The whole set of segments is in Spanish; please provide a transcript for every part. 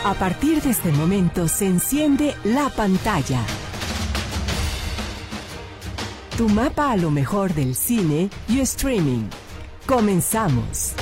A partir de este momento se enciende la pantalla. Tu mapa a lo mejor del cine y streaming. Comenzamos.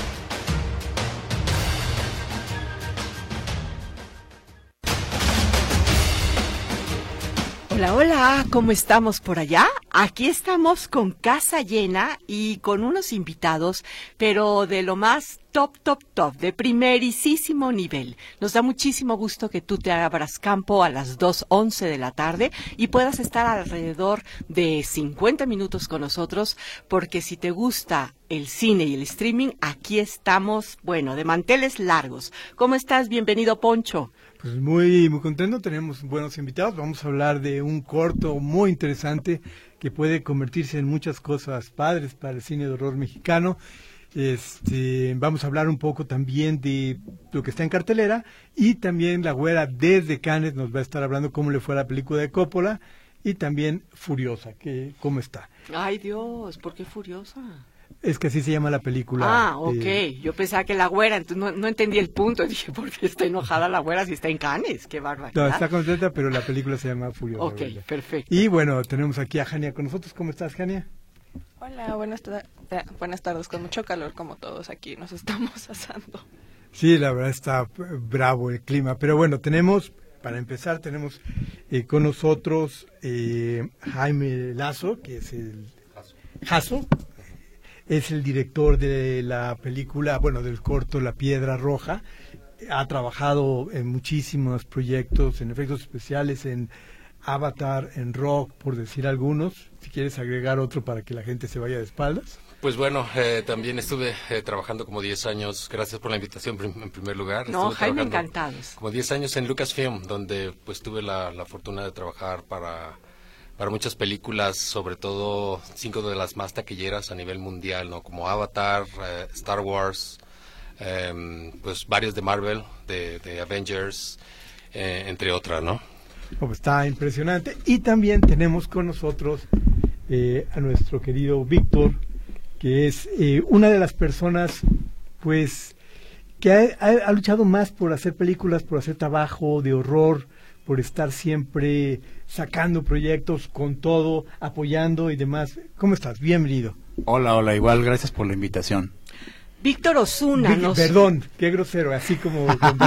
Hola, hola, ¿cómo estamos por allá? Aquí estamos con casa llena y con unos invitados, pero de lo más top, de primerísimo nivel. Nos da muchísimo gusto que tú te abras campo a las 2:11 de la tarde y puedas estar alrededor de 50 minutos con nosotros, porque si te gusta el cine y el streaming, aquí estamos, bueno, de manteles largos. ¿Cómo estás? Bienvenido, Poncho. Pues muy contento, tenemos buenos invitados. Vamos a hablar de un corto muy interesante que puede convertirse en muchas cosas padres para el cine de horror mexicano. Vamos a hablar un poco también de lo que está en cartelera, y también la güera desde Cannes nos va a estar hablando cómo le fue a la película de Coppola, y también Furiosa, que cómo está. Ay, Dios, ¿por qué Furiosa? Es que así se llama la película. Ah, ok. Yo pensaba que la güera, entonces no entendí el punto. Dije, ¿por qué está enojada la güera si está en Cannes? ¡Qué barbaridad! No, está contenta, pero la película se llama Furiosa. Ok, ¿verdad? Perfecto. Y bueno, tenemos aquí a Jania con nosotros. ¿Cómo estás, Jania? Hola, buenas tardes. Con mucho calor, como todos aquí nos estamos asando. Sí, la verdad está bravo el clima. Pero bueno, para empezar, tenemos con nosotros Jaime Lazo, que es el Jasso. Es el director de la película, bueno, del corto La Piedra Roja. Ha trabajado en muchísimos proyectos, en efectos especiales, en Avatar, en Rock, por decir algunos. Si quieres agregar otro para que la gente se vaya de espaldas. Pues bueno, también estuve trabajando como 10 años, gracias por la invitación en primer lugar. No, Jaime, encantados. Como 10 años en Lucasfilm, donde pues tuve la fortuna de trabajar para muchas películas, sobre todo 5 de las más taquilleras a nivel mundial, ¿no? Como Avatar, Star Wars, pues varios de Marvel, de Avengers, entre otras, ¿no? Pues está impresionante. Y también tenemos con nosotros a nuestro querido Víctor, que es una de las personas, pues, que ha luchado más por hacer películas, por hacer trabajo de horror, por estar siempre sacando proyectos con todo, apoyando y demás. ¿Cómo estás? Bienvenido. Hola, igual, gracias por la invitación. Víctor Osuna. Perdón, qué grosero, así como...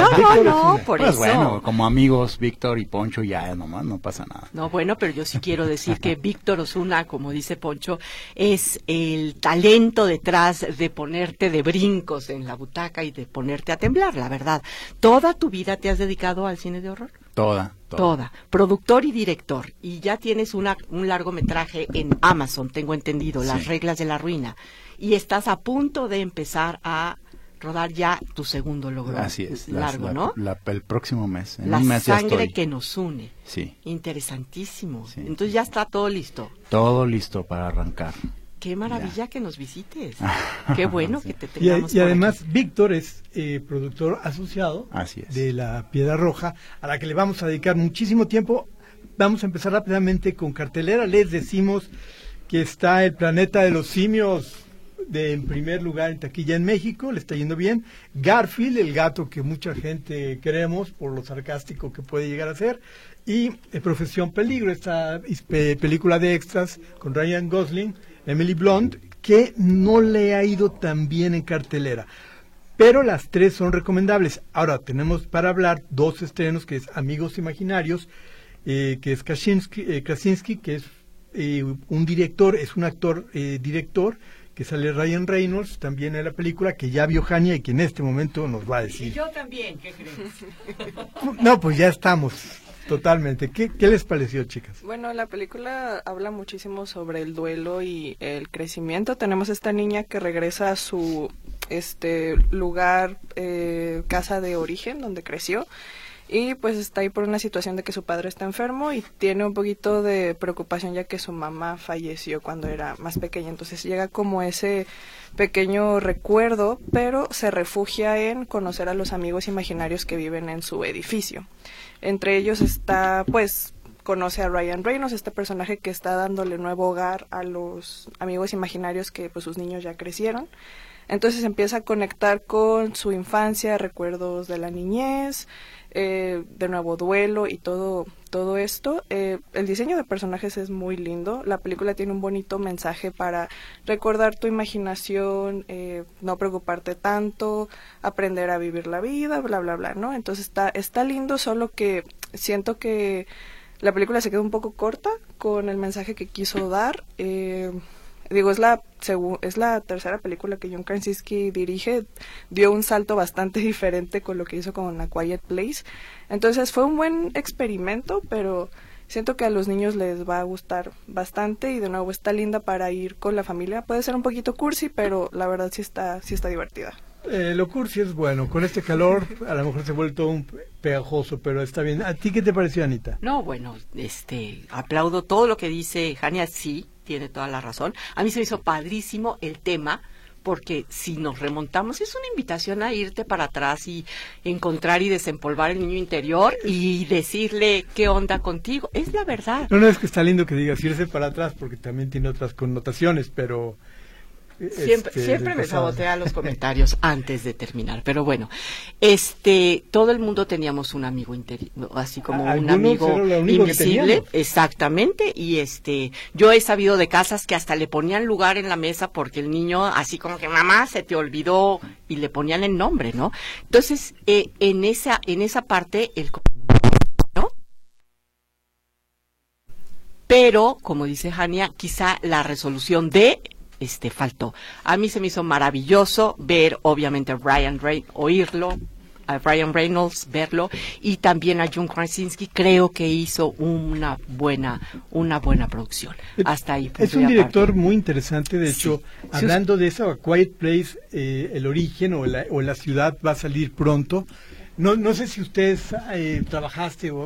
No, por pues eso. Bueno, como amigos, Víctor y Poncho, ya nomás, no pasa nada. No, bueno, pero yo sí quiero decir que Víctor Osuna, como dice Poncho, es el talento detrás de ponerte de brincos en la butaca y de ponerte a temblar, la verdad. ¿Toda tu vida te has dedicado al cine de horror? Toda. Productor y director. Y ya tienes un largometraje en Amazon, tengo entendido, Las Reglas de la Ruina. Y estás a punto de empezar a rodar ya tu segundo logro. Así es. ¿No? El próximo mes. En La un mes sangre que nos une. Sí. Interesantísimo. Sí. Entonces ya está todo listo. Todo listo para arrancar. Qué maravilla que nos visites. Qué bueno que te tengamos y además, aquí. Víctor es productor asociado de La Piedra Roja, a la que le vamos a dedicar muchísimo tiempo. Vamos a empezar rápidamente con cartelera. Les decimos que está El Planeta de los Simios en primer lugar en taquilla en México, le está yendo bien. Garfield, el gato que mucha gente queremos por lo sarcástico que puede llegar a ser. Y Profesión Peligro, esta película de extras con Ryan Gosling, Emily Blunt, que no le ha ido tan bien en cartelera. Pero las tres son recomendables. Ahora tenemos para hablar 2 estrenos, que es Amigos Imaginarios, que es Krasinski, que es un director, es un actor director, que sale Ryan Reynolds también en la película, que ya vio Jania y que en este momento nos va a decir. Y yo también, ¿qué crees? No, pues ya estamos, totalmente. ¿Qué les pareció, chicas? Bueno, la película habla muchísimo sobre el duelo y el crecimiento. Tenemos esta niña que regresa a su lugar, casa de origen, donde creció. Y pues está ahí por una situación de que su padre está enfermo y tiene un poquito de preocupación ya que su mamá falleció cuando era más pequeña. Entonces llega como ese pequeño recuerdo, pero se refugia en conocer a los amigos imaginarios que viven en su edificio. Entre ellos está, pues, conoce a Ryan Reynolds, este personaje que está dándole nuevo hogar a los amigos imaginarios que pues sus niños ya crecieron. Entonces empieza a conectar con su infancia, recuerdos de la niñez, de nuevo duelo y todo esto. El diseño de personajes es muy lindo. La película tiene un bonito mensaje para recordar tu imaginación, no preocuparte tanto, aprender a vivir la vida, bla, bla, bla, ¿no? Entonces está lindo, solo que siento que la película se quedó un poco corta con el mensaje que quiso dar. Es la tercera película que John Krasinski dirige, dio un salto bastante diferente con lo que hizo con A Quiet Place. Entonces fue un buen experimento, pero siento que a los niños les va a gustar bastante y de nuevo está linda para ir con la familia. Puede ser un poquito cursi, pero la verdad sí está divertida. Lo cursi es bueno, con este calor a lo mejor se ha vuelto un pegajoso, pero está bien. ¿A ti qué te pareció, Anita? No, bueno, aplaudo todo lo que dice Jania, sí, tiene toda la razón. A mí se me hizo padrísimo el tema, porque si nos remontamos es una invitación a irte para atrás y encontrar y desempolvar el niño interior y decirle qué onda contigo. Es la verdad. No, es que está lindo que digas irse para atrás, porque también tiene otras connotaciones, pero... Siempre me sabotea los comentarios antes de terminar, pero bueno, todo el mundo teníamos un amigo así como un amigo invisible, exactamente, y yo he sabido de casas que hasta le ponían lugar en la mesa porque el niño así como que mamá se te olvidó y le ponían el nombre, ¿no? Entonces en esa parte ¿no? Pero como dice Jania, quizá la resolución faltó. A mí se me hizo maravilloso ver, obviamente, a Ryan Reynolds, verlo, y también a John Krasinski. Creo que hizo una buena producción. Hasta ahí. Es un director muy interesante, de hecho, hablando de eso, A Quiet Place, el origen o la ciudad va a salir pronto. No sé si ustedes trabajaste o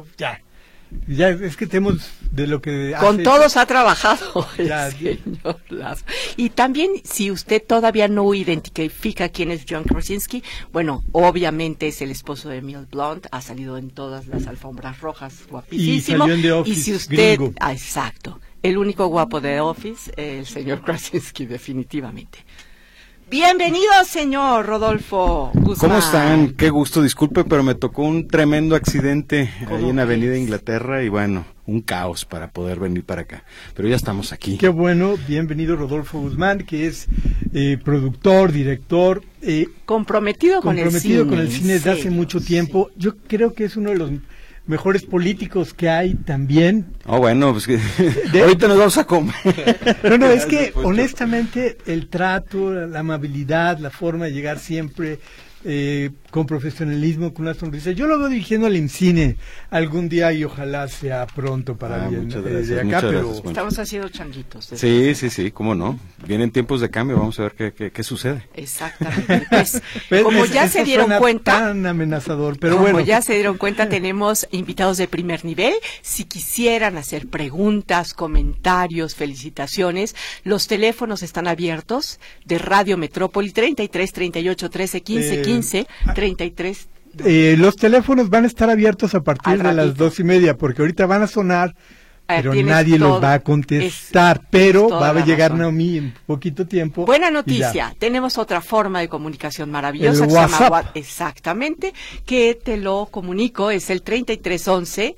ya es que tenemos de lo que con todos ha trabajado el señor Lazo. Y también, si usted todavía no identifica quién es John Krasinski, bueno, obviamente es el esposo de Emily Blunt, ha salido en todas las alfombras rojas, guapísimo. Y salió en The Office, y si usted, gringo. Exacto, el único guapo de The Office, el señor Krasinski, definitivamente. Bienvenido, señor Rodolfo Guzmán. ¿Cómo están? Qué gusto, disculpe, pero me tocó un tremendo accidente ahí en Avenida Inglaterra y bueno, un caos para poder venir para acá. Pero ya estamos aquí. Qué bueno, bienvenido Rodolfo Guzmán, que es productor, director. Comprometido con el cine desde hace mucho tiempo. Yo creo que es uno de los mejores políticos que hay también. Bueno, pues que ahorita nos vamos a comer. No, es que honestamente el trato, la amabilidad, la forma de llegar siempre con profesionalismo, con una sonrisa. Yo lo veo dirigiendo al IMCINE algún día y ojalá sea pronto para bien. Muchas gracias, de acá, muchas pero gracias, estamos haciendo changuitos. Sí, cómo no. Vienen tiempos de cambio, vamos a ver qué sucede. Exactamente. Pues, como ya se dieron cuenta, tan amenazador, pero como ya se dieron cuenta, tenemos invitados de primer nivel. Si quisieran hacer preguntas, comentarios, felicitaciones, los teléfonos están abiertos de Radio Metrópoli 33 38 13 15 15 33. Los teléfonos van a estar abiertos a partir de las 2:30, porque ahorita van a sonar, pero nadie los va a contestar, pero va a llegar Naomi en poquito tiempo. Buena noticia, tenemos otra forma de comunicación maravillosa el que WhatsApp. Se llama exactamente, que te lo comunico, es el 3311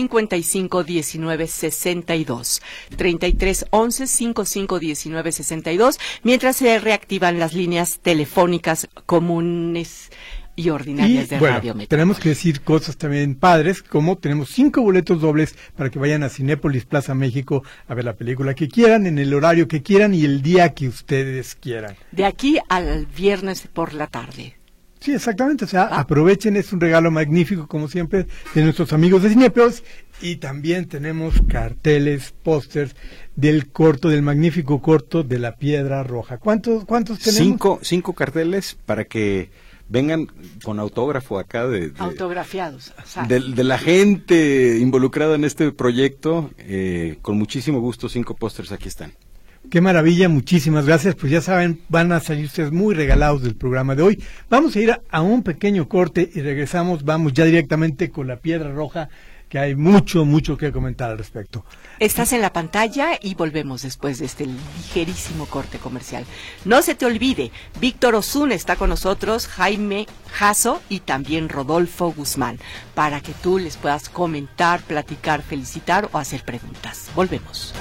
5519 62, 3311 5519 62, mientras se reactivan las líneas telefónicas comunes y ordinarias de Radio Metrópoli. Tenemos que decir cosas también padres, como tenemos 5 boletos dobles para que vayan a Cinépolis Plaza México a ver la película que quieran, en el horario que quieran y el día que ustedes quieran. De aquí al viernes por la tarde. Sí, exactamente, o sea, aprovechen, es un regalo magnífico, como siempre, de nuestros amigos de Cinépolis, y también tenemos carteles, pósters del magnífico corto de La Piedra Roja. ¿Cuántos tenemos? 5 carteles para que vengan con autógrafo acá autografiados de la gente involucrada en este proyecto, con muchísimo gusto. 5 pósters aquí están. Qué maravilla, muchísimas gracias. Pues ya saben, van a salir ustedes muy regalados del programa de hoy. Vamos a ir a un pequeño corte y regresamos, vamos ya directamente con La Piedra Roja, que hay mucho que comentar al respecto. Estás en la pantalla y volvemos después de este ligerísimo corte comercial. No se te olvide, Víctor Osuna está con nosotros, Jaime Jasso y también Rodolfo Guzmán, para que tú les puedas comentar, platicar, felicitar o hacer preguntas. Volvemos.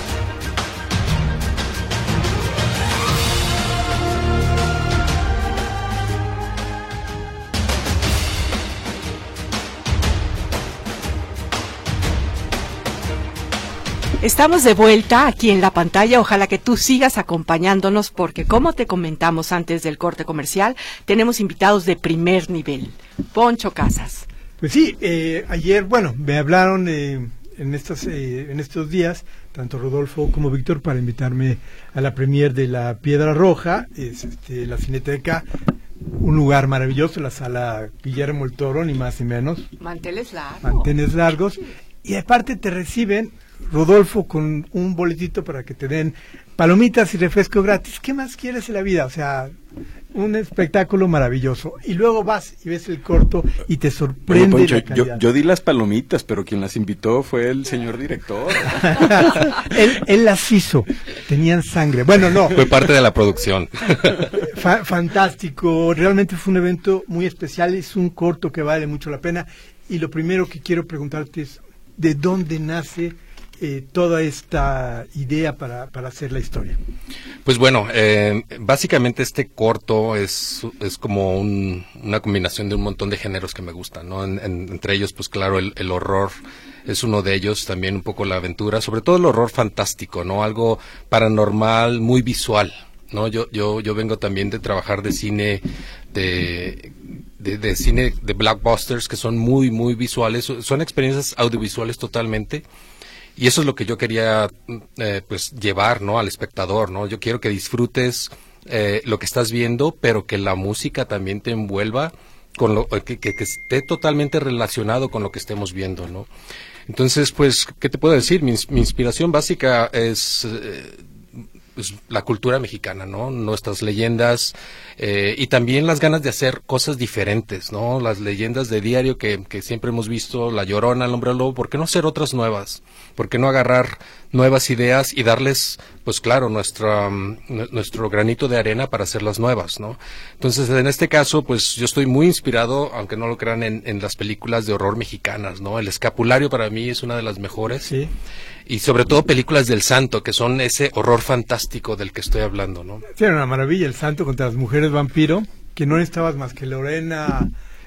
Estamos de vuelta aquí en la pantalla, ojalá que tú sigas acompañándonos porque como te comentamos antes del corte comercial, tenemos invitados de primer nivel. Poncho Casas. Pues sí, ayer, me hablaron en estos días, tanto Rodolfo como Víctor, para invitarme a la premier de La Piedra Roja, la Cineteca, un lugar maravilloso, la sala Guillermo el Toro, ni más ni menos. Manteles largos. Manteles largos, y aparte te reciben, Rodolfo, con un boletito para que te den palomitas y refresco gratis. ¿Qué más quieres en la vida? O sea, un espectáculo maravilloso. Y luego vas y ves el corto y te sorprende. Poncho, la calidad. yo di las palomitas, pero quien las invitó fue el señor director. él las hizo. Tenían sangre. Bueno, no. Fue parte de la producción. Fantástico. Realmente fue un evento muy especial. Es un corto que vale mucho la pena. Y lo primero que quiero preguntarte es, ¿de dónde nace toda esta idea para hacer la historia? Pues bueno, básicamente este corto es como una combinación de un montón de géneros que me gustan, ¿no? Entre ellos, pues claro, el horror es uno de ellos, también un poco la aventura, sobre todo el horror fantástico, ¿no? Algo paranormal, muy visual, ¿no? Yo vengo también de trabajar de cine, de cine de blockbusters que son muy, muy visuales, son experiencias audiovisuales totalmente. Y eso es lo que yo quería pues llevar, ¿no? Al espectador, ¿no? Yo quiero que disfrutes lo que estás viendo, pero que la música también te envuelva con que esté totalmente relacionado con lo que estemos viendo, ¿no? Entonces, pues, ¿qué te puedo decir? Mi inspiración básica es la cultura mexicana, ¿no? Nuestras leyendas y también las ganas de hacer cosas diferentes, ¿no? Las leyendas de diario que siempre hemos visto, La Llorona, El Hombre Lobo, ¿por qué no hacer otras nuevas? ¿Por qué no agarrar nuevas ideas y darles, pues claro, nuestro granito de arena para hacerlas nuevas, ¿no? Entonces, en este caso, pues yo estoy muy inspirado, aunque no lo crean, en las películas de horror mexicanas, ¿no? El Escapulario para mí es una de las mejores. Sí. Y sobre todo películas del Santo, que son ese horror fantástico del que estoy hablando, ¿no? Sí, era una maravilla, El Santo contra las mujeres vampiro, que no necesitabas más que Lorena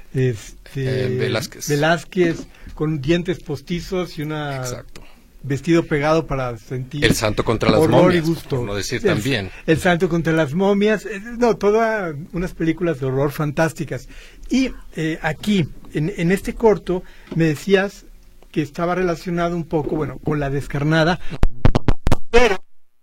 Velázquez con dientes postizos y Exacto. Vestido pegado para sentir El Santo contra las momias, por no decir también. El Santo contra las momias, todas unas películas de horror fantásticas. Y aquí, en este corto, me decías que estaba relacionado un poco, con La Descarnada, pero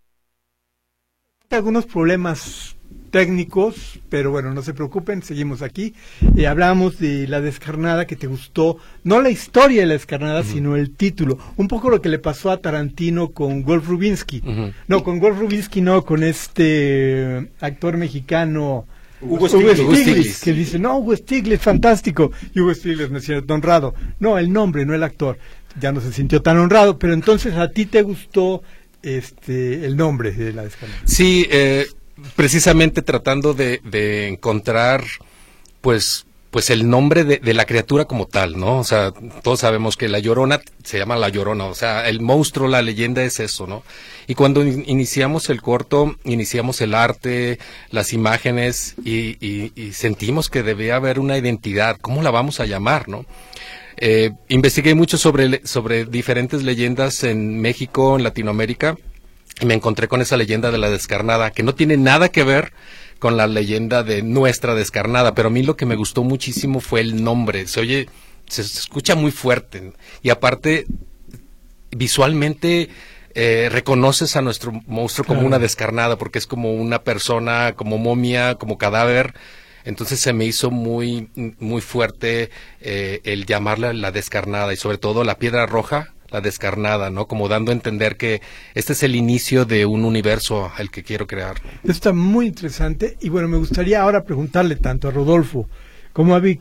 algunos problemas técnicos, pero no se preocupen, seguimos aquí. Hablábamos de La Descarnada, que te gustó, no la historia de La Descarnada, sino el título. Un poco lo que le pasó a Tarantino con Wolf Rubinsky. No, con Wolf Rubinsky no, con este actor mexicano... Hugo Stiglitz, que dice, no, Hugo Stiglitz, fantástico. Y Hugo Stiglitz me siento honrado. No, el nombre, no el actor. Ya no se sintió tan honrado, pero entonces a ti te gustó el nombre de La Descarnada. Sí, precisamente tratando de encontrar, pues el nombre de la criatura como tal, ¿no? O sea, todos sabemos que La Llorona se llama La Llorona, o sea, el monstruo, la leyenda es eso, ¿no? Y cuando iniciamos el corto, iniciamos el arte, las imágenes y sentimos que debía haber una identidad, ¿cómo la vamos a llamar, no? Investigué mucho sobre diferentes leyendas en México, en Latinoamérica, y me encontré con esa leyenda de La Descarnada, que no tiene nada que ver con la leyenda de nuestra Descarnada, pero a mí lo que me gustó muchísimo fue el nombre. Se escucha muy fuerte, y aparte, visualmente reconoces a nuestro monstruo como una descarnada, porque es como una persona, como momia, como cadáver. Entonces se me hizo muy, muy fuerte el llamarla La Descarnada, y sobre todo La Piedra Roja, La Descarnada, ¿no? Como dando a entender que este es el inicio de un universo al que quiero crear. Esto está muy interesante, y me gustaría ahora preguntarle tanto a Rodolfo como a Víctor,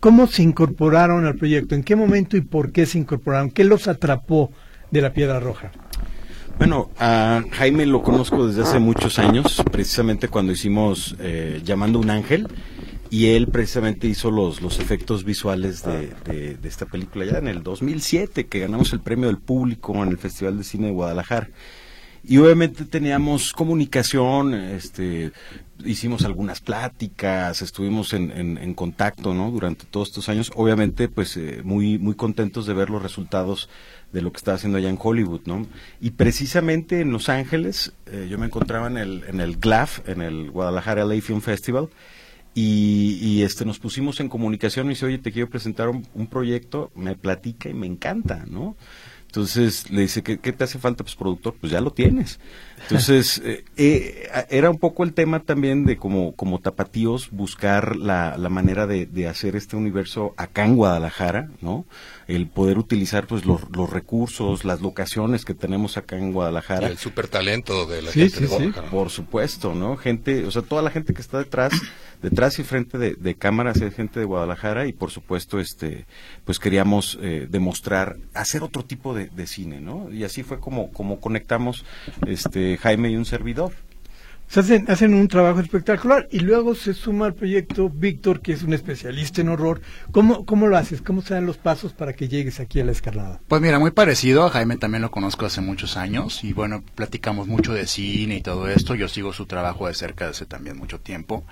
¿Cómo se incorporaron al proyecto? ¿En qué momento y por qué se incorporaron? ¿Qué los atrapó de la Piedra Roja? Bueno, a Jaime lo conozco desde hace muchos años, precisamente cuando hicimos Llamando a un Ángel, y él precisamente hizo los efectos visuales de esta película ya en el 2007, que ganamos el premio del público en el Festival de Cine de Guadalajara. Y obviamente teníamos comunicación, hicimos algunas pláticas, estuvimos en contacto, ¿no? Durante todos estos años, obviamente, pues muy muy contentos de ver los resultados de lo que estaba haciendo allá en Hollywood, ¿no? Y precisamente en Los Ángeles, yo me encontraba en el GLAF, en el Guadalajara LA Film Festival, y nos pusimos en comunicación y dice, oye, te quiero presentar un proyecto, me platica y me encanta, ¿no? Entonces le dice, ¿qué te hace falta? Pues productor, pues ya lo tienes. Entonces era un poco el tema también de como tapatíos buscar la manera de hacer este universo acá en Guadalajara, ¿no? El poder utilizar pues los recursos, las locaciones que tenemos acá en Guadalajara. Y el súper talento de la gente de Guadalajara. Por supuesto, ¿no? Gente, o sea, toda la gente que está detrás y frente de cámaras es gente de Guadalajara, y por supuesto pues queríamos demostrar, hacer otro tipo de cine, ¿no? Y así fue como conectamos Jaime y un servidor. Hacen un trabajo espectacular, y luego se suma al proyecto Víctor, que es un especialista en horror. ¿Cómo lo haces? ¿Cómo se dan los pasos para que llegues aquí a La Escarlata? Pues mira, muy parecido. A Jaime también lo conozco hace muchos años, y bueno, platicamos mucho de cine y todo esto. Yo sigo su trabajo de cerca desde también mucho tiempo.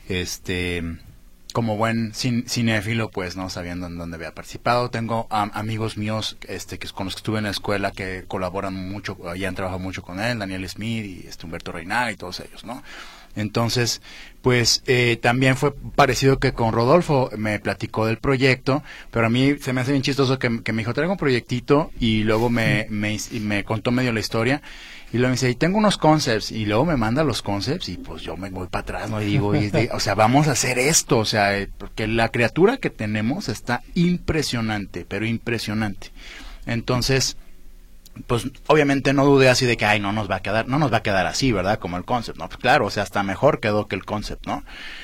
Como buen cinéfilo, pues, ¿no? Sabiendo en dónde había participado. Tengo amigos míos con los que estuve en la escuela que colaboran mucho, ya han trabajado mucho con él, Daniel Smith y Humberto Reynal y todos ellos, ¿no? Entonces, pues, también fue parecido que con Rodolfo, me platicó del proyecto, pero a mí se me hace bien chistoso que me dijo, traigo un proyectito, y luego me contó medio la historia. Y luego me dice, y tengo unos concepts, y luego me manda los concepts, y pues yo me voy para atrás, ¿no? Y digo, o sea, vamos a hacer esto, o sea, porque la criatura que tenemos está impresionante, pero impresionante. Entonces, pues obviamente no dudé así de que, no nos va a quedar así, ¿verdad? Como el concept, ¿no? Pues claro, o sea, hasta mejor quedó que el concept, ¿no?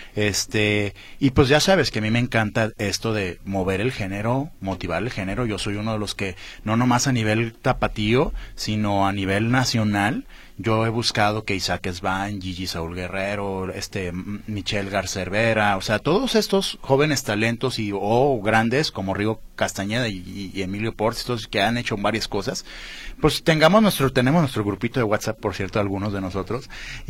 Y pues ya sabes que a mí me encanta esto de mover el género, motivar el género. Yo soy uno de los que, no nomás a nivel tapatío, sino a nivel nacional, yo he buscado que Isaac Svan, Gigi Saúl Guerrero, Michelle Garcervera, o sea, todos estos jóvenes talentos o grandes como Rigo Castañeda y Emilio Portes, todos que han hecho varias cosas, pues tenemos nuestro grupito de WhatsApp, por cierto, algunos de nosotros,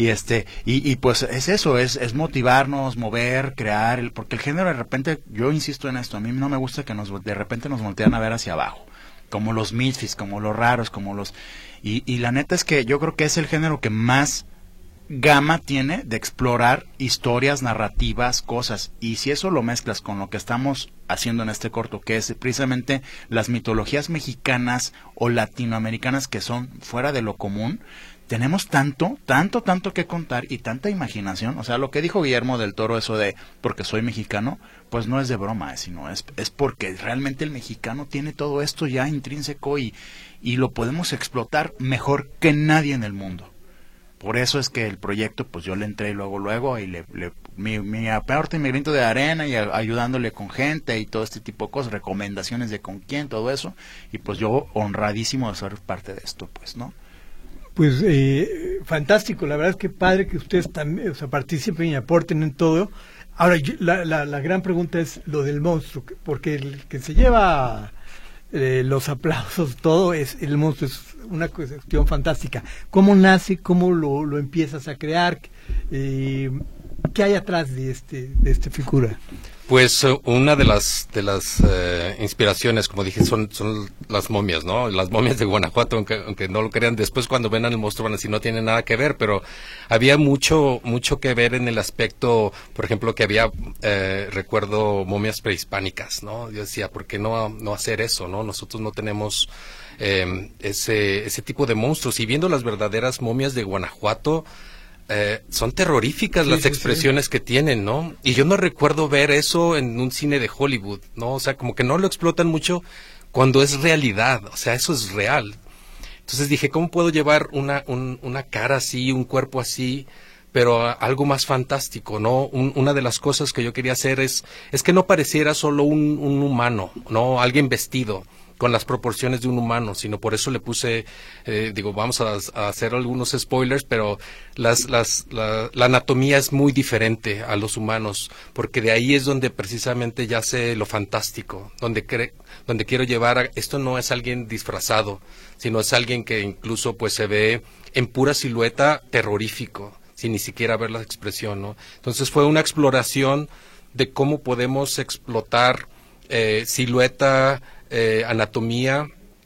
y pues es eso, es motivarnos, mover, crear, porque el género de repente, yo insisto en esto, a mí no me gusta que de repente nos voltean a ver hacia abajo, como los misfits, como los raros, como los... Y la neta es que yo creo que es el género que más gama tiene de explorar historias, narrativas, cosas. Y si eso lo mezclas con lo que estamos haciendo en este corto, que es precisamente las mitologías mexicanas o latinoamericanas que son fuera de lo común, tenemos tanto que contar y tanta imaginación. O sea, lo que dijo Guillermo del Toro, eso de porque soy mexicano, pues no es de broma, sino es porque realmente el mexicano tiene todo esto ya intrínseco y lo podemos explotar mejor que nadie en el mundo. Por eso es que el proyecto, pues yo le entré luego y mi aporte, mi granito de arena, y ayudándole con gente y todo este tipo de cosas, recomendaciones de con quién, todo eso, y pues yo honradísimo de ser parte de esto, pues, ¿no? Pues fantástico, la verdad es que padre que ustedes también, o sea, participen y aporten en todo. Ahora, la gran pregunta es lo del monstruo, porque el que se lleva los aplausos, todo es el monstruo, es una cuestión fantástica. ¿Cómo nace? ¿Cómo lo empiezas a crear? ¿Qué hay atrás de esta figura? Pues una de las inspiraciones, como dije, son las momias, ¿no? Las momias de Guanajuato, aunque no lo crean, después cuando ven al monstruo van a decir no tiene nada que ver, pero había mucho que ver en el aspecto, por ejemplo, que había, recuerdo, momias prehispánicas, ¿no? Yo decía, ¿por qué no hacer eso, no? Nosotros no tenemos ese tipo de monstruos, y viendo las verdaderas momias de Guanajuato, son terroríficas las expresiones que tienen, ¿no? Y yo no recuerdo ver eso en un cine de Hollywood, ¿no? O sea, como que no lo explotan mucho cuando es realidad, o sea, eso es real. Entonces dije, ¿cómo puedo llevar una cara así, un cuerpo así, pero algo más fantástico, ¿no? Una de las cosas que yo quería hacer es que no pareciera solo un humano, ¿no? Alguien vestido con las proporciones de un humano, sino por eso le puse, vamos a hacer algunos spoilers, pero la anatomía es muy diferente a los humanos, porque de ahí es donde precisamente yace lo fantástico, donde quiero llevar esto no es alguien disfrazado, sino es alguien que incluso pues se ve en pura silueta terrorífico, sin ni siquiera ver la expresión, ¿no? Entonces fue una exploración de cómo podemos explotar silueta, anatomía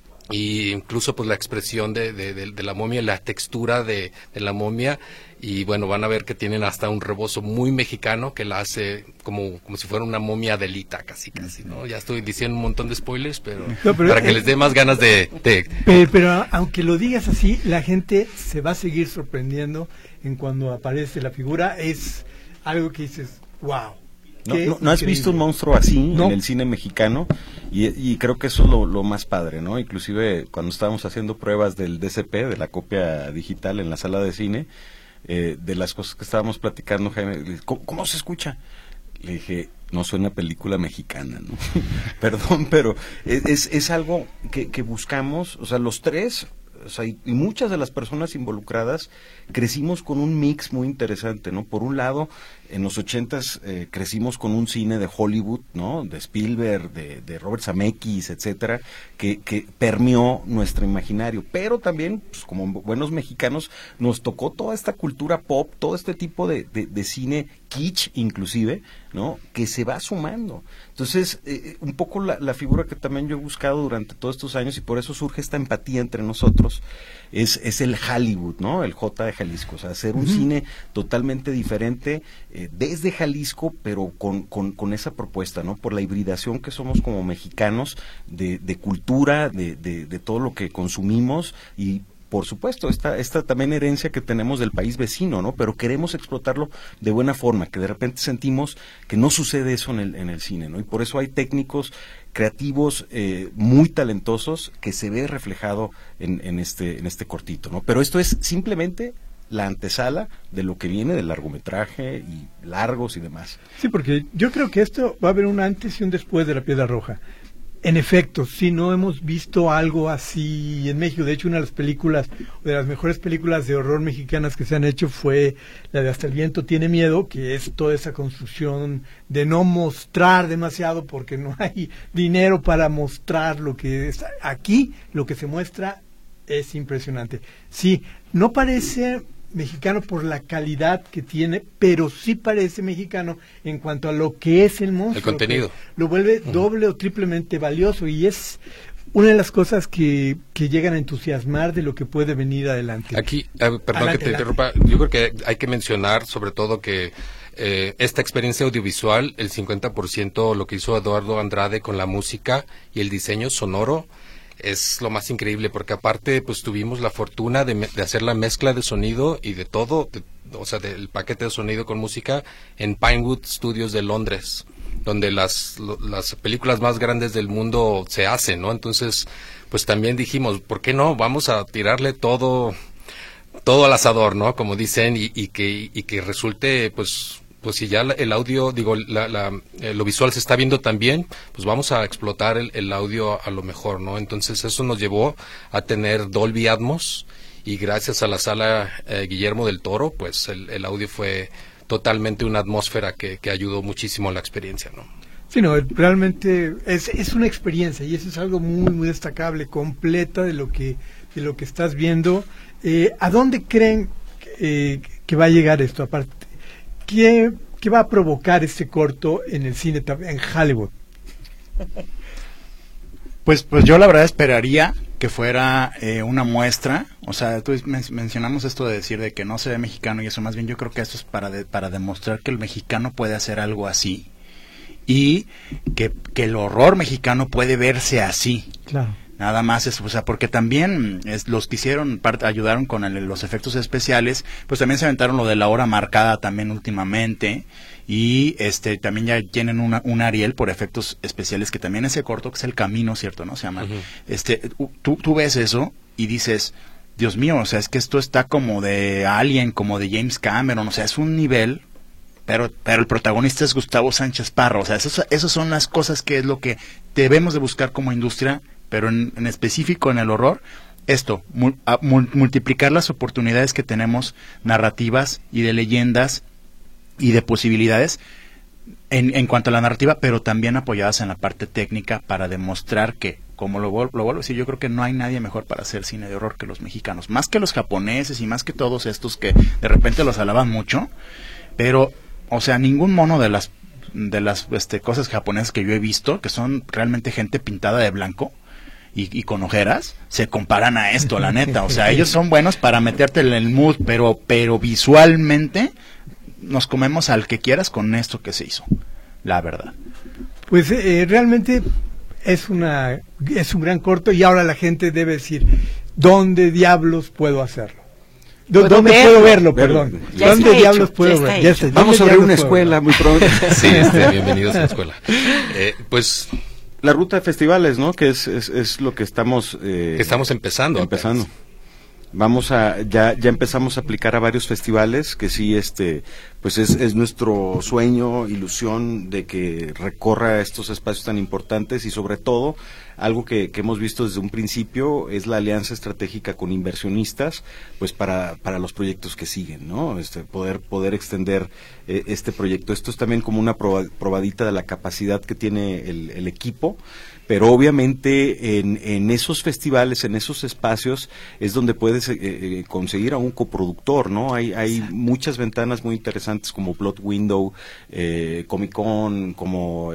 e incluso pues la expresión de la momia, la textura de la momia, y bueno, van a ver que tienen hasta un rebozo muy mexicano que la hace como si fuera una momia Adelita, casi, ¿no? Ya estoy diciendo un montón de spoilers, pero para que les dé más ganas de... Pero aunque lo digas así, la gente se va a seguir sorprendiendo en cuando aparece la figura, es algo que dices, wow. ¿No has visto un monstruo así en el cine mexicano? Y creo que eso es lo más padre, ¿no? Inclusive cuando estábamos haciendo pruebas del DCP, de la copia digital en la sala de cine, de las cosas que estábamos platicando, Jaime, ¿cómo se escucha? Le dije, no suena película mexicana, ¿no? Perdón, pero es algo que buscamos, o sea, los tres... O sea, y muchas de las personas involucradas crecimos con un mix muy interesante, ¿no? Por un lado, en los 80s crecimos con un cine de Hollywood, ¿no? De Spielberg, de Robert Zemeckis, etcétera, que permeó nuestro imaginario. Pero también, pues, como buenos mexicanos, nos tocó toda esta cultura pop, todo este tipo de cine kitsch, inclusive, ¿no? Que se va sumando. Entonces, un poco la figura que también yo he buscado durante todos estos años, y por eso surge esta empatía entre nosotros, es el Hollywood, ¿no? El J de Jalisco, o sea, hacer un cine totalmente diferente desde Jalisco, pero con esa propuesta, ¿no? Por la hibridación que somos como mexicanos de cultura, de todo lo que consumimos, y por supuesto, esta también herencia que tenemos del país vecino, ¿no? Pero queremos explotarlo de buena forma, que de repente sentimos que no sucede eso en el cine, ¿no? Y por eso hay técnicos creativos muy talentosos que se ve reflejado en este cortito, ¿no? Pero esto es simplemente la antesala de lo que viene del largometraje y largos y demás. Sí, porque yo creo que esto va a haber un antes y un después de La Piedra Roja. En efecto, sí, no hemos visto algo así en México. De hecho, una de las películas, de las mejores películas de horror mexicanas que se han hecho fue la de Hasta el viento tiene miedo, que es toda esa construcción de no mostrar demasiado porque no hay dinero para mostrar lo que es. Aquí lo que se muestra es impresionante. Sí, no parece mexicano por la calidad que tiene, pero sí parece mexicano en cuanto a lo que es el monstruo. El contenido. Lo vuelve doble o triplemente valioso, y es una de las cosas que llegan a entusiasmar de lo que puede venir adelante. Aquí, perdón que te interrumpa, yo creo que hay que mencionar sobre todo que esta experiencia audiovisual, el 50% lo que hizo Eduardo Andrade con la música y el diseño sonoro, es lo más increíble, porque aparte pues tuvimos la fortuna de hacer la mezcla de sonido y de todo, o sea, del paquete de sonido con música en Pinewood Studios de Londres, donde las películas más grandes del mundo se hacen, ¿no? Entonces, pues también dijimos, ¿por qué no? Vamos a tirarle todo al asador, ¿no? Como dicen, y que resulte, pues si ya el audio, lo visual se está viendo también, pues vamos a explotar el audio a lo mejor, ¿no? Entonces eso nos llevó a tener Dolby Atmos, y gracias a la sala Guillermo del Toro, pues el audio fue totalmente una atmósfera que ayudó muchísimo a la experiencia, ¿no? Sí, no, realmente es una experiencia, y eso es algo muy, muy destacable, completa de lo que estás viendo. ¿A dónde creen que va a llegar esto? Aparte, ¿Qué va a provocar este corto en el cine, en Hollywood? Pues yo la verdad esperaría que fuera una muestra. O sea, tú mencionamos esto de decir de que no se ve mexicano, y eso más bien yo creo que esto es para demostrar que el mexicano puede hacer algo así, y que el horror mexicano puede verse así. Claro. Nada más eso, o sea, porque también los que hicieron ayudaron con los efectos especiales, pues también se aventaron lo de La Hora Marcada también últimamente, y también ya tienen un Ariel por efectos especiales, que también ese corto, que es El Camino, ¿cierto? ¿No? Se llama. Uh-huh. Tú ves eso y dices, Dios mío, o sea, es que esto está como de Alien, como de James Cameron, o sea, es un nivel, pero el protagonista es Gustavo Sánchez Parra, o sea, esas son las cosas que es lo que debemos de buscar como industria, pero en específico en el horror, esto, multiplicar las oportunidades que tenemos narrativas y de leyendas y de posibilidades en cuanto a la narrativa, pero también apoyadas en la parte técnica para demostrar que, como lo vuelvo a decir, yo creo que no hay nadie mejor para hacer cine de horror que los mexicanos, más que los japoneses y más que todos estos que de repente los alaban mucho, pero, o sea, ningún mono de las cosas japonesas que yo he visto, que son realmente gente pintada de blanco y con ojeras, se comparan a esto, la neta, o sea, ellos son buenos para meterte en el mood, pero visualmente nos comemos al que quieras con esto que se hizo, la verdad. Pues realmente es un gran corto, y ahora la gente debe decir, ¿dónde diablos puedo hacerlo? ¿Dónde puedo verlo? Perdón. ¿Dónde diablos puedo verlo? Vamos a abrir una escuela muy pronto. Sí, bienvenidos a la escuela. Pues la ruta de festivales, ¿no? Que es lo que estamos empezando. Vamos ya empezamos a aplicar a varios festivales, que sí, pues es nuestro sueño, ilusión de que recorra estos espacios tan importantes, y sobre todo algo que hemos visto desde un principio es la alianza estratégica con inversionistas, pues para los proyectos que siguen, ¿no? Poder extender este proyecto. Esto es también como una probadita de la capacidad que tiene el equipo. Pero obviamente en esos festivales, en esos espacios, es donde puedes conseguir a un coproductor, ¿no? Hay muchas ventanas muy interesantes como Blood Window, Comic Con, como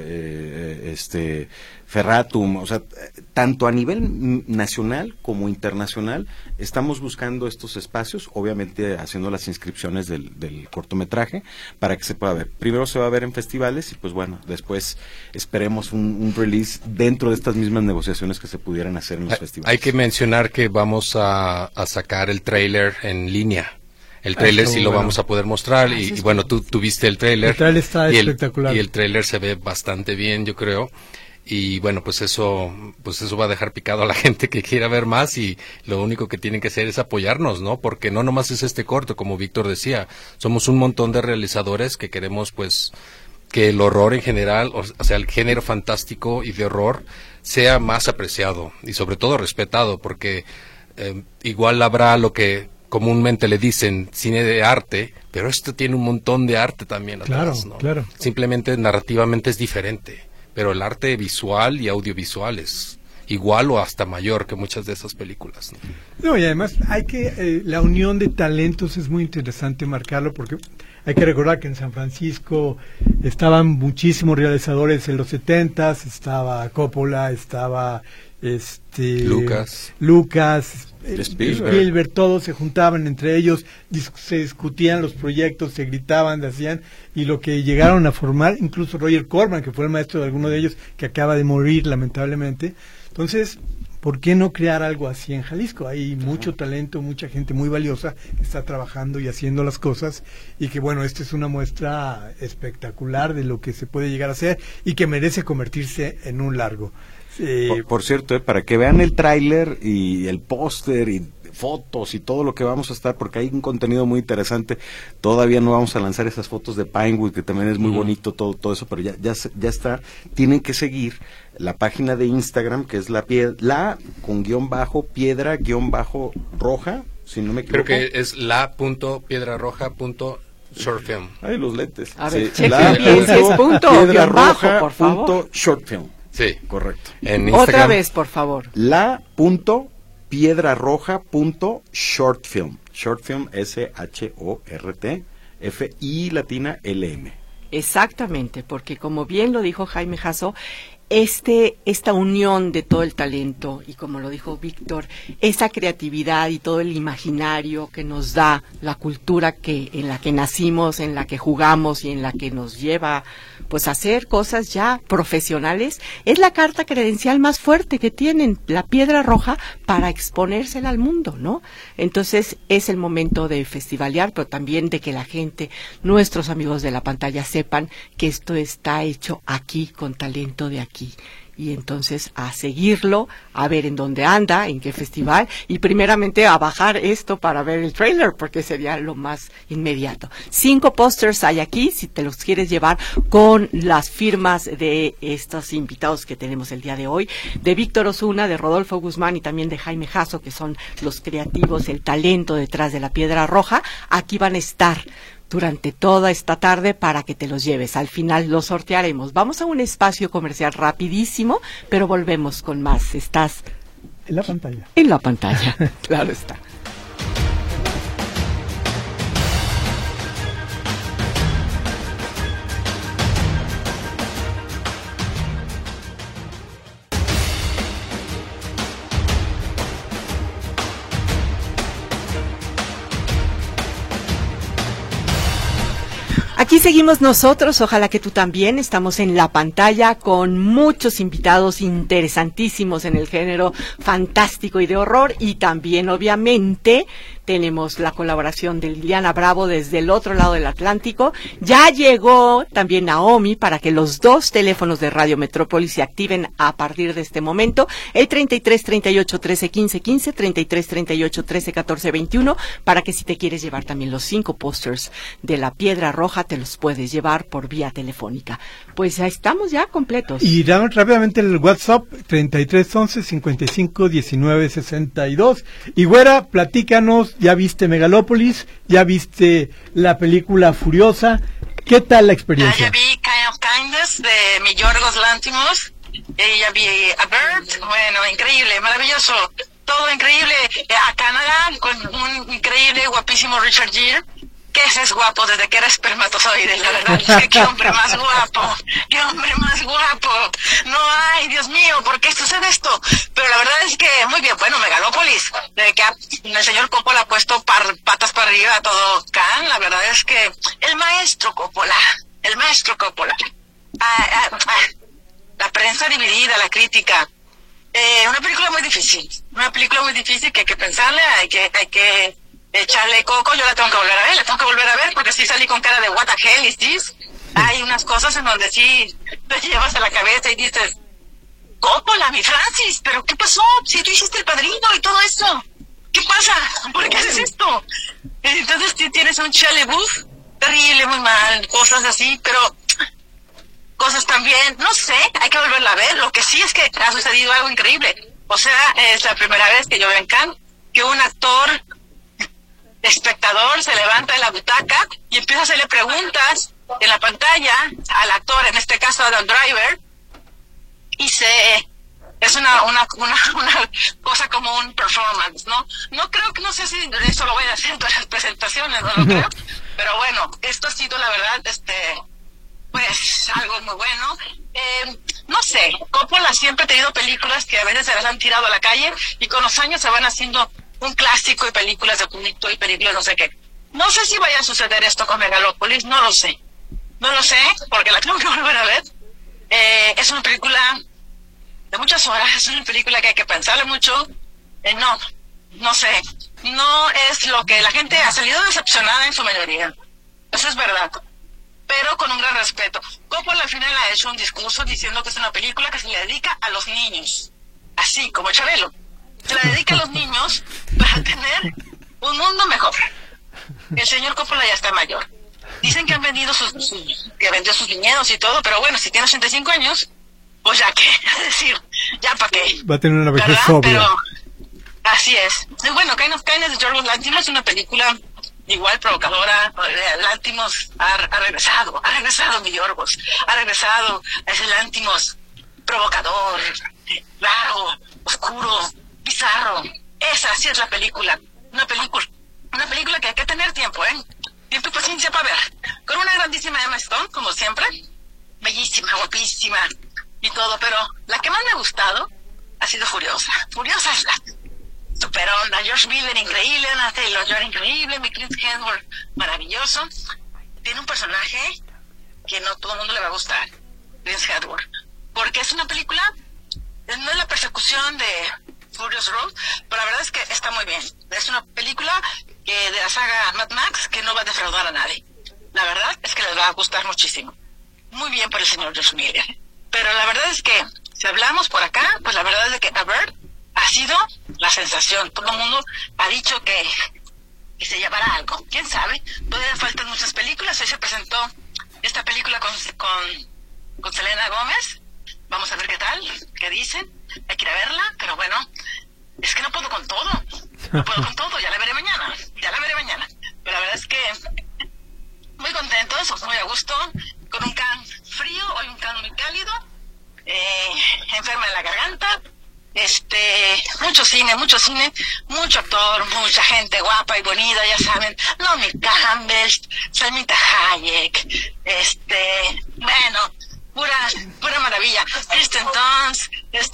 Ferratum, o sea, tanto a nivel nacional como internacional, estamos buscando estos espacios, obviamente haciendo las inscripciones del cortometraje, para que se pueda ver. Primero se va a ver en festivales, y pues bueno, después esperemos un release dentro de estas mismas negociaciones que se pudieran hacer en los festivales. Hay que mencionar que vamos a sacar el tráiler en línea. El tráiler sí lo vamos a poder mostrar, y bueno, tú viste el tráiler. El tráiler está espectacular. Y el tráiler se ve bastante bien, yo creo. Y bueno, pues eso va a dejar picado a la gente que quiera ver más, y lo único que tienen que hacer es apoyarnos, ¿no? Porque no nomás es este corto, como Víctor decía, somos un montón de realizadores que queremos, pues, que el horror en general, o sea, el género fantástico y de horror sea más apreciado y sobre todo respetado, porque igual habrá lo que comúnmente le dicen cine de arte, pero esto tiene un montón de arte también atrás, ¿no? Claro. Simplemente narrativamente es diferente, pero el arte visual y audiovisual es igual o hasta mayor que muchas de esas películas, ¿no? Y además la unión de talentos es muy interesante marcarlo, porque hay que recordar que en San Francisco estaban muchísimos realizadores en los 70s, estaba Coppola, estaba Lucas, Spielberg, todos se juntaban entre ellos, se discutían los proyectos, se gritaban, hacían, y lo que llegaron a formar, incluso Roger Corman, que fue el maestro de alguno de ellos, que acaba de morir lamentablemente. Entonces, ¿por qué no crear algo así en Jalisco? Hay mucho talento, mucha gente muy valiosa que está trabajando y haciendo las cosas, y que bueno, esta es una muestra espectacular de lo que se puede llegar a hacer y que merece convertirse en un largo. Por cierto, para que vean el tráiler y el póster y fotos y todo lo que vamos a estar, porque hay un contenido muy interesante. Todavía no vamos a lanzar esas fotos de Pinewood, que también es muy bonito todo eso, pero ya está. Tienen que seguir la página de Instagram, que es la con _piedra -roja, si no me equivoco. Creo que es la.piedraroja.shortfilm. Ay, los lentes. A ver, chequen bien si es punto guión bajo, por favor. .shortfilm. Sí, correcto. En Instagram. Otra vez, por favor. la.piedraroja.shortfilm. Shortfilm, SHORT, Exactamente, porque como bien lo dijo Jaime Jasso, esta unión de todo el talento, y como lo dijo Víctor, esa creatividad y todo el imaginario que nos da la cultura en la que nacimos, en la que jugamos y en la que nos lleva pues a hacer cosas ya profesionales, es la carta credencial más fuerte que tienen la Piedra Roja para exponérsela al mundo, ¿no? Entonces es el momento de festivalear, pero también de que la gente, nuestros amigos de la pantalla, sepan que esto está hecho aquí, con talento de aquí, y entonces a seguirlo, a ver en dónde anda, en qué festival, y primeramente a bajar esto para ver el trailer, porque sería lo más inmediato. 5 pósters hay aquí, si te los quieres llevar, con las firmas de estos invitados que tenemos el día de hoy, de Víctor Osuna, de Rodolfo Guzmán y también de Jaime Jasso, que son los creativos, el talento detrás de La Piedra Roja. Aquí van a estar durante toda esta tarde para que te los lleves. Al final los sortearemos. Vamos a un espacio comercial rapidísimo, pero volvemos con más. Estás en la pantalla. En la pantalla, claro está. Aquí seguimos nosotros, ojalá que tú también. Estamos en la pantalla con muchos invitados interesantísimos en el género fantástico y de horror, y también obviamente tenemos la colaboración de Liliana Bravo desde el otro lado del Atlántico. Ya llegó también Naomi para que los 2 teléfonos de Radio Metrópolis se activen a partir de este momento. El 33 38 13 15 15, 33 38 13 14 21, para que si te quieres llevar también los 5 pósters de La Piedra Roja, te los puedes llevar por vía telefónica. Pues ya estamos ya completos. Y damos rápidamente el WhatsApp 33 11 55 19 62. Y güera, platícanos. Ya viste Megalópolis, ya viste la película Furiosa. ¿Qué tal la experiencia? Ya vi Kind of Kindness de mi Yorgos Lanthimos. Ya vi A Bird. Bueno, increíble, maravilloso. Todo increíble. A Canadá con un increíble, guapísimo Richard Gere. Que ese es guapo desde que era espermatozoide, la verdad. Qué hombre más guapo, qué hombre más guapo. No hay, Dios mío, ¿por qué sucede esto? Pero la verdad es que, muy bien, bueno, Megalópolis, de que el señor Coppola ha puesto patas para arriba a todo Cannes, la verdad es que el maestro Coppola, la prensa dividida, la crítica, una película muy difícil que hay que pensarle, hay que echarle coco. Yo la tengo que volver a ver, porque sí salí con cara de what the hell is this. Hay unas cosas en donde sí te llevas a la cabeza y dices, Coppola, mi Francis, pero ¿qué pasó? Si tú hiciste El Padrino y todo eso, ¿qué pasa? ¿Por qué haces esto? Entonces tienes un Shia LaBeouf terrible, muy mal, cosas así, pero cosas también, no sé, hay que volverla a ver. Lo que sí es que ha sucedido algo increíble. O sea, es la primera vez que yo veo en Cannes que un actor espectador se levanta de la butaca y empieza a hacerle preguntas en la pantalla al actor, en este caso Adam Driver, y es una cosa como un performance, ¿no? No sé si eso lo voy a hacer en todas las presentaciones, no lo creo, pero bueno, esto ha sido la verdad, pues algo muy bueno. No sé, Coppola siempre ha tenido películas que a veces se las han tirado a la calle y con los años se van haciendo un clásico y películas de culto y películas no sé qué. No sé si vaya a suceder esto con Megalópolis, no lo sé, porque la tengo que volver a ver. Es una película de muchas horas, es una película que hay que pensarle mucho. No sé, no es lo que la gente ha salido decepcionada en su mayoría, eso es verdad, pero con un gran respeto. Coppola al final ha hecho un discurso diciendo que es una película que se le dedica a los niños, así como Chabelo. Se la dedica a los niños para tener un mundo mejor. El señor Coppola ya está mayor. Dicen que vendió sus viñedos y todo, pero bueno, si tiene 85 años, pues ya qué, es decir, ya para qué. Va a tener una vejez sobria. Pero así es. Bueno, Kind of Kindness de Yorgos Lanthimos es una película igual provocadora. Lanthimos ha regresado mi Yorgos, ha regresado a ese Lanthimos provocador, raro, oscuro, bizarro. Esa sí es la película. Una película que hay que tener tiempo y paciencia para ver. Con una grandísima Emma Stone, como siempre. Bellísima, guapísima y todo. Pero la que más me ha gustado ha sido Furiosa. Furiosa es la superona. George Miller increíble, Anna Taylor-Joy increíble, mi Chris Hemsworth maravilloso. Tiene un personaje que no todo el mundo le va a gustar, Chris Hemsworth, porque es una película, no es la persecución de Furious Road, pero la verdad es que está muy bien. Es una película de la saga Mad Max que no va a defraudar a nadie. La verdad es que les va a gustar muchísimo. Muy bien por el señor George Miller. Pero la verdad es que Si hablamos por acá, pues la verdad es que A Bird ha sido la sensación. Todo el mundo ha dicho que se llevará algo. ¿Quién sabe? Todavía faltan muchas películas. Hoy se presentó esta película con Selena Gómez. Vamos a ver qué tal, qué dicen. Hay que ir a verla, pero bueno, es que no puedo con todo. No puedo con todo, ya la veré mañana. Pero la verdad es que muy contentos, muy a gusto, con un can frío, hoy un can muy cálido, enferma de la garganta, mucho cine, mucho actor, mucha gente guapa y bonita, ya saben, Naomi Campbell, Salmita Hayek, bueno, pura maravilla, Kristen Dunst,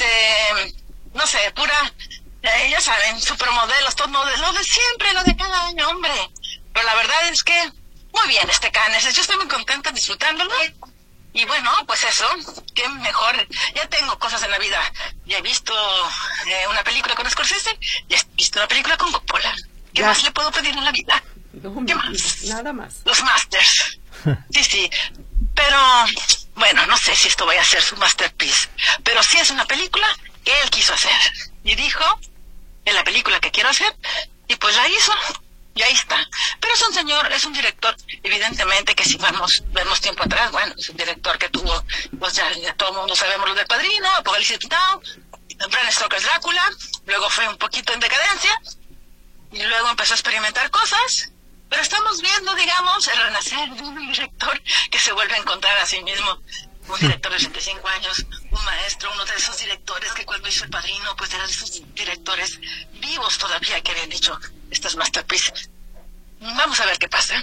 no sé, pura, ya saben, supermodelos, todo lo de siempre, lo de cada año, hombre. Pero la verdad es que muy bien Cannes, yo estoy muy contenta disfrutándolo. Y bueno, pues eso, qué mejor, ya tengo cosas en la vida. Ya he visto una película con Scorsese, ya he visto una película con Coppola. ¿Qué más le puedo pedir en la vida? ¿Qué más? Nada más. Los masters. Sí. Pero, bueno, no sé si esto vaya a ser su masterpiece, pero sí es una película que él quiso hacer. Y dijo, es la película que quiero hacer, y pues la hizo. Y ahí está. Pero es un director, evidentemente, que si vemos tiempo atrás, bueno, es un director que tuvo, pues ya todo el mundo sabemos lo del Padrino, Apocalipsis Now, Bram Stoker's Drácula, luego fue un poquito en decadencia, y luego empezó a experimentar cosas, pero estamos viendo, digamos, el renacer de un director que se vuelve a encontrar a sí mismo. Un director de 85 años, un maestro, uno de esos directores que cuando hizo El Padrino, pues eran esos directores vivos todavía que habían dicho, estas masterpieces. Vamos a ver qué pasa,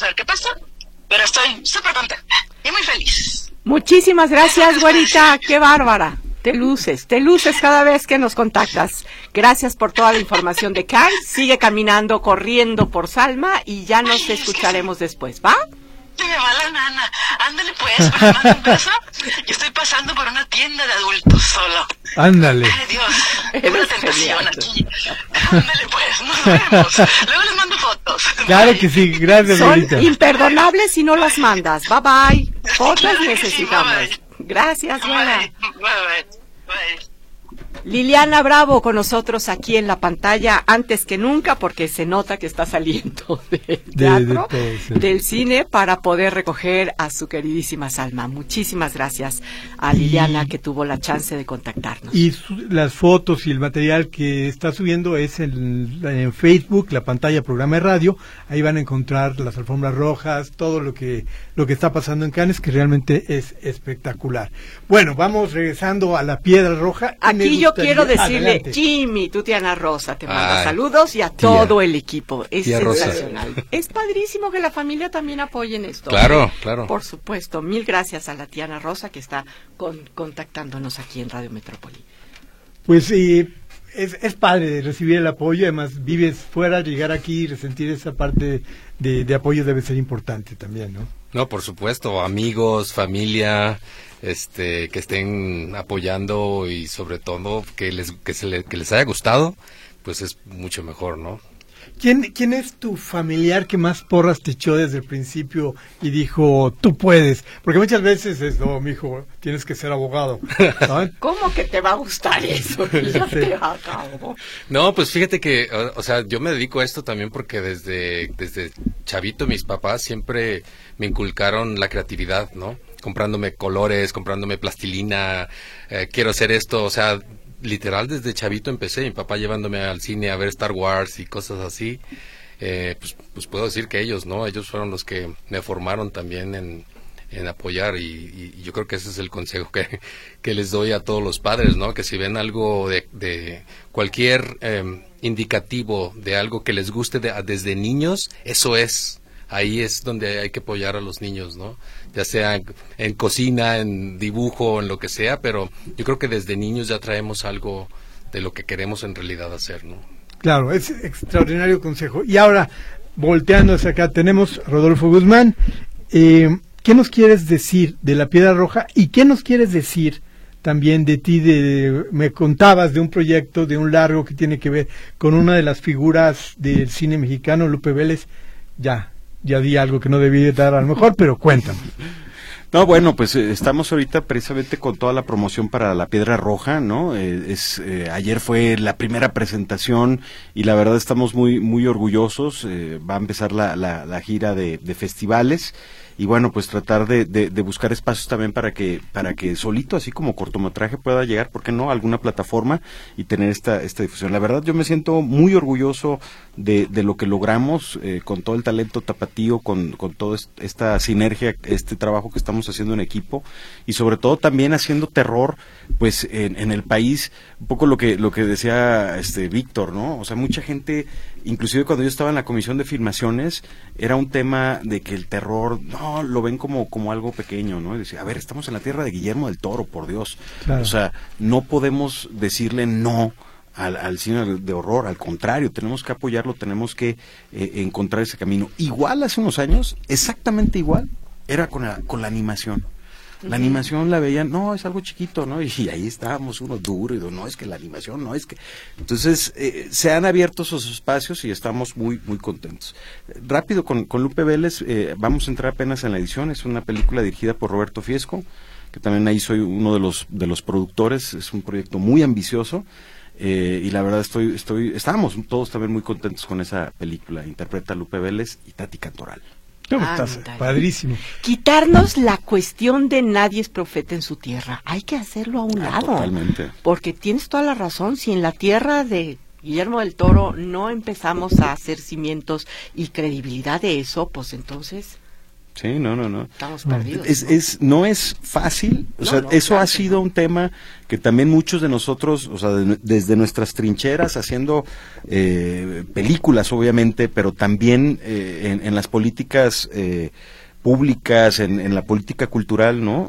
pero estoy súper contenta y muy feliz. Muchísimas gracias, güerita, qué bárbara. Te luces cada vez que nos contactas. Gracias por toda la información de Cannes. Sigue caminando, corriendo por Salma y ya nos escucharemos después, ¿va? Se me va la nana. Ándale pues, para mandar un beso. Yo estoy pasando por una tienda de adultos solo. Ándale. Ay, Dios, una tentación aquí. Ándale pues, nos vemos. Luego les mando fotos. Claro que sí, gracias, Son Lolita. imperdonables si no las mandas. Bye bye. Fotos Claro que necesitamos. sí, bye. Gracias, güera. Bye. Liliana Bravo con nosotros aquí en la pantalla, antes que nunca, porque se nota que está saliendo del teatro, del cine, para poder recoger a su queridísima Salma. Muchísimas gracias a Liliana que tuvo la chance de contactarnos. Y las fotos y el material que está subiendo es en Facebook, la pantalla programa de radio. Ahí van a encontrar las alfombras rojas, todo lo que está pasando en Cannes, que realmente es espectacular. Bueno, vamos regresando a la Piedra Roja. Aquí yo quiero decirle, adelante. Jimmy, tu tía Ana Rosa te manda saludos y a todo el equipo. Es sensacional. Es padrísimo que la familia también apoye en esto. Claro. Por supuesto. Mil gracias a la tía Ana Rosa que está contactándonos aquí en Radio Metrópoli. Pues es padre recibir el apoyo, además vives fuera, llegar aquí y resentir esa parte de apoyo debe ser importante también, ¿no? No, por supuesto, amigos, familia, que estén apoyando y sobre todo que les haya gustado, pues es mucho mejor, ¿no? ¿Quién es tu familiar que más porras te echó desde el principio y dijo, tú puedes? Porque muchas veces es, no, mijo, tienes que ser abogado, ¿saben? ¿Cómo que te va a gustar eso? Ya te acabo. No, pues fíjate que, o sea, yo me dedico a esto también porque desde chavito mis papás siempre me inculcaron la creatividad, ¿no? Comprándome colores, comprándome plastilina, quiero hacer esto, o sea, literal desde chavito empecé, mi papá llevándome al cine a ver Star Wars y cosas así, pues puedo decir que ellos fueron los que me formaron también en apoyar y yo creo que ese es el consejo que les doy a todos los padres, ¿no? Que si ven algo de cualquier indicativo de algo que les guste desde niños, eso es. Ahí es donde hay que apoyar a los niños, ¿no? Ya sea en cocina, en dibujo, en lo que sea, pero yo creo que desde niños ya traemos algo de lo que queremos en realidad hacer, ¿no? Claro, es extraordinario consejo. Y ahora, volteando hacia acá, tenemos a Rodolfo Guzmán. ¿Qué nos quieres decir de La Piedra Roja? ¿Y qué nos quieres decir también de ti? Me contabas de un proyecto, de un largo que tiene que ver con una de las figuras del cine mexicano, Lupe Vélez. Ya di algo que no debí dar a lo mejor, pero cuéntame. No, bueno, pues estamos ahorita precisamente con toda la promoción para La Piedra Roja, ¿no? Ayer fue la primera presentación y la verdad estamos muy muy orgullosos. Va a empezar la gira de festivales. Y bueno, pues tratar de buscar espacios también para que solito, así como cortometraje, pueda llegar, ¿por qué no?, a alguna plataforma y tener esta difusión. La verdad, yo me siento muy orgulloso de lo que logramos con todo el talento tapatío, con toda esta sinergia, este trabajo que estamos haciendo en equipo y sobre todo también haciendo terror, pues en el país, un poco lo que decía Víctor, ¿no? O sea, mucha gente, inclusive cuando yo estaba en la comisión de filmaciones, era un tema de que el terror, no, lo ven como algo pequeño, ¿no? Y decía, a ver, estamos en la tierra de Guillermo del Toro, por Dios. Claro. O sea, no podemos decirle no al cine de horror, al contrario, tenemos que apoyarlo, tenemos que encontrar ese camino. Igual hace unos años, exactamente igual, era con la animación. La animación la veían, no, es algo chiquito, ¿no? Y ahí estábamos uno duro, y no, es que la animación, no, es que... Entonces, se han abierto esos espacios y estamos muy, muy contentos. Rápido, con Lupe Vélez, vamos a entrar apenas en la edición, es una película dirigida por Roberto Fiesco, que también ahí soy uno de los productores, es un proyecto muy ambicioso, y la verdad estábamos todos también muy contentos con esa película. Interpreta Lupe Vélez y Tati Cantoral. Estás padrísimo. Quitarnos la cuestión de nadie es profeta en su tierra. Hay que hacerlo a un lado. Totalmente. Porque tienes toda la razón. Si en la tierra de Guillermo del Toro no empezamos a hacer cimientos y credibilidad de eso, pues entonces... Sí, no. Estamos perdidos. No es fácil, eso ha sido un tema que también muchos de nosotros, o sea, desde nuestras trincheras, haciendo películas, obviamente, pero también en las políticas públicas, en la política cultural, ¿no?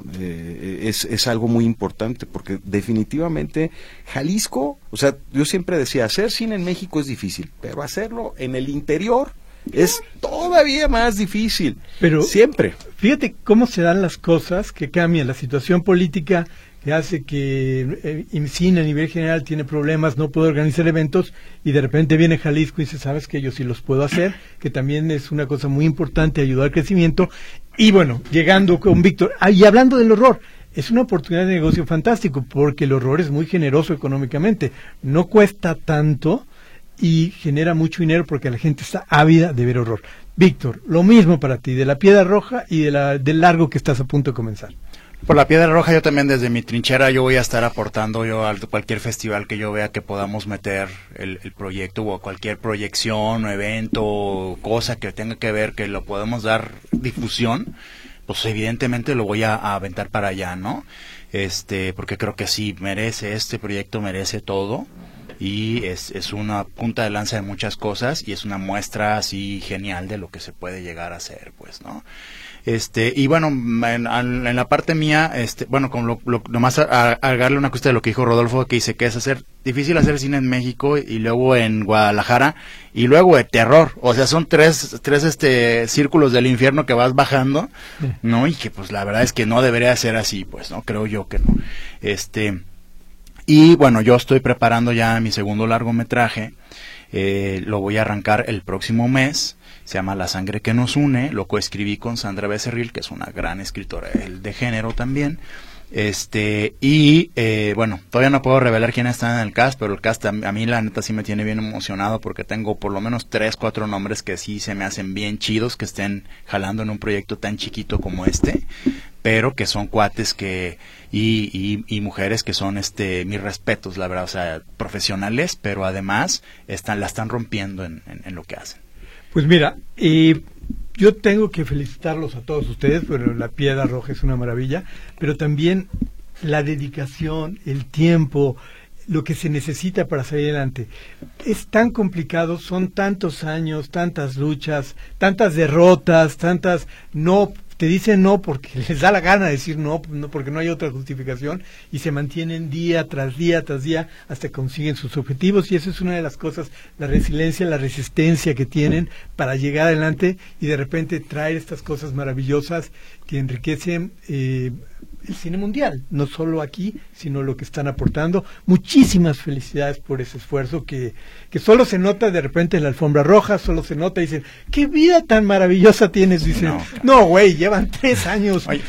Es algo muy importante, porque definitivamente Jalisco, o sea, yo siempre decía, hacer cine en México es difícil, pero hacerlo en el interior es todavía más difícil, pero siempre. Fíjate cómo se dan las cosas, que cambian la situación política, que hace que IMCINE a nivel general tiene problemas, no puede organizar eventos, y de repente viene Jalisco y dice, sabes que yo sí los puedo hacer, que también es una cosa muy importante, ayudar al crecimiento. Y bueno, llegando con Víctor, y hablando del horror, es una oportunidad de negocio fantástico, porque el horror es muy generoso económicamente, no cuesta tanto y genera mucho dinero porque la gente está ávida de ver horror. Víctor, lo mismo para ti, de La Piedra Roja y del largo que estás a punto de comenzar. Por La Piedra Roja, yo también desde mi trinchera yo voy a estar aportando yo a cualquier festival que yo vea que podamos meter el proyecto, o a cualquier proyección o evento o cosa que tenga que ver que lo podemos dar difusión, pues evidentemente lo voy a aventar para allá, ¿no? Porque creo que sí este proyecto merece todo. Y es una punta de lanza de muchas cosas y es una muestra así genial de lo que se puede llegar a hacer, pues, ¿no? Y bueno, en la parte mía, bueno, con nomás agregarle una cosa de lo que dijo Rodolfo, que dice que es difícil hacer cine en México y luego en Guadalajara y luego de terror, o sea, son tres círculos del infierno que vas bajando, ¿no? Y que pues la verdad es que no debería ser así, pues, ¿no? Creo yo que no. Y bueno, yo estoy preparando ya mi segundo largometraje, lo voy a arrancar el próximo mes, se llama La Sangre que nos une, lo coescribí con Sandra Becerril, que es una gran escritora de género también, bueno, todavía no puedo revelar quiénes están en el cast, pero el cast a mí la neta sí me tiene bien emocionado porque tengo por lo menos 3-4 nombres que sí se me hacen bien chidos, que estén jalando en un proyecto tan chiquito como pero que son cuates y mujeres que son mis respetos, la verdad, o sea, profesionales, pero además la están rompiendo en lo que hacen. Pues mira, yo tengo que felicitarlos a todos ustedes, pero La Piedra Roja es una maravilla, pero también la dedicación, el tiempo, lo que se necesita para salir adelante. Es tan complicado, son tantos años, tantas luchas, tantas derrotas, te dicen no porque les da la gana de decir no porque no hay otra justificación, y se mantienen día tras día tras día hasta que consiguen sus objetivos, y eso es una de las cosas, la resiliencia, la resistencia que tienen para llegar adelante y de repente traer estas cosas maravillosas que enriquecen el cine mundial, no solo aquí, sino lo que están aportando. Muchísimas felicidades por ese esfuerzo que solo se nota de repente en la alfombra roja, solo se nota y dicen, qué vida tan maravillosa tienes, dicen, no güey, llevan 3 años.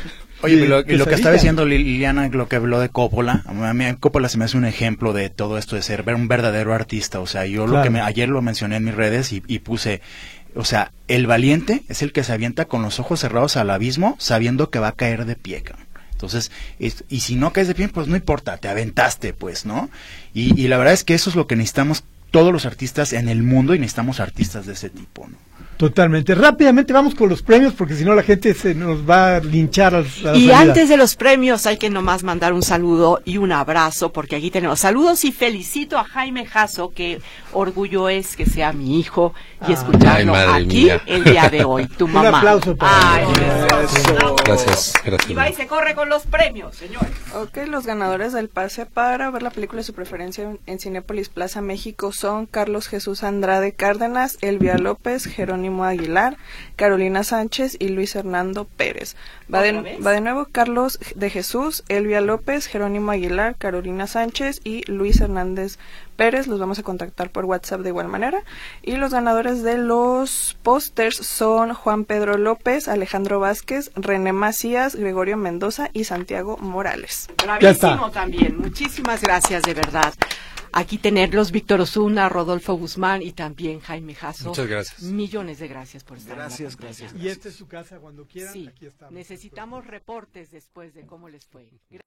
Oye, y lo que estaba diciendo Liliana, lo que habló de Coppola, a mí Coppola se me hace un ejemplo de todo esto de ser un verdadero artista. O sea, yo ayer lo mencioné en mis redes y puse, o sea, el valiente es el que se avienta con los ojos cerrados al abismo sabiendo que va a caer de pie, cabrón. Entonces, y si no caes de pie, pues no importa, te aventaste, pues, ¿no? Y la verdad es que eso es lo que necesitamos todos los artistas en el mundo, y necesitamos artistas de ese tipo, ¿no? Totalmente. Rápidamente vamos con los premios, porque si no la gente se nos va a linchar a la Y salida. antes de los premios hay que nomás mandar un saludo y un abrazo, porque aquí tenemos saludos, y felicito a Jaime Jasso, que orgullo es que sea mi hijo y escucharlo aquí mía. El día de hoy. Tu mamá. Un aplauso para eso. Gracias. Y va y se corre con los premios, señores. Ok, los ganadores del pase para ver la película de su preferencia en Cinépolis Plaza México son Carlos Jesús Andrade Cárdenas, Elvia López, Jerónimo Aguilar, Carolina Sánchez y Luis Hernando Pérez. Va de nuevo Carlos de Jesús, Elvia López, Jerónimo Aguilar, Carolina Sánchez y Luis Hernández Pérez. Los vamos a contactar por WhatsApp de igual manera. Y los ganadores de los pósters son Juan Pedro López, Alejandro Vázquez, René Macías, Gregorio Mendoza y Santiago Morales. Bravísimo también. Muchísimas gracias, de verdad. Aquí tenerlos, Víctor Osuna, Rodolfo Guzmán y también Jaime Jasso. Muchas gracias. Millones de gracias por estar. Gracias. Y esta es su casa cuando quieran. Sí, aquí estamos. necesitamos reportes después de cómo les fue.